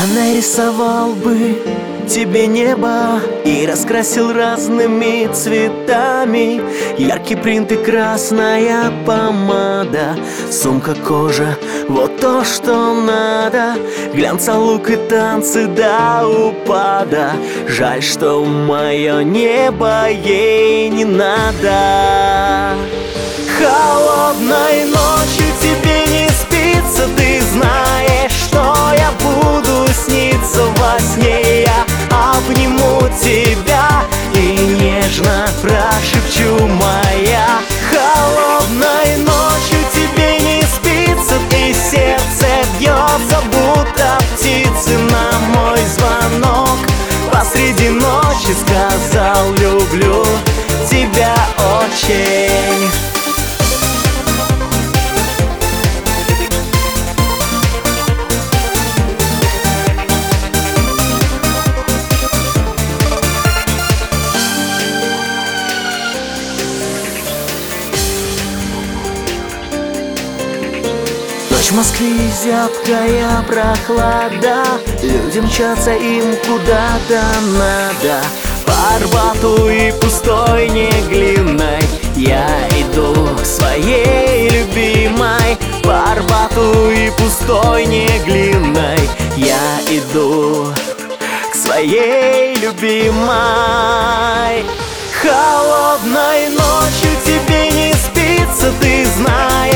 Я нарисовал бы тебе небо и раскрасил разными цветами. Яркий принт и красная помада, сумка, кожа, вот то, что надо. Глянца, лук и танцы до упада. Жаль, что мое небо ей не надо. Холодной ночью тебе не спится, ты знаешь, что я буду сниться во сне. Я обниму тебя и нежно прошепчу: моя. Холодной ночью тебе не спится, и сердце бьется, будто птицы на мой звонок. Посреди ночи сказал: люблю тебя очень. Ночь в Москве, зябкая прохлада, люди мчатся им куда-то надо. По Арбату и пустой Неглинной я иду к своей любимой. По Арбату и пустой Неглинной я иду к своей любимой. Холодной ночью тебе не спится, ты знаешь,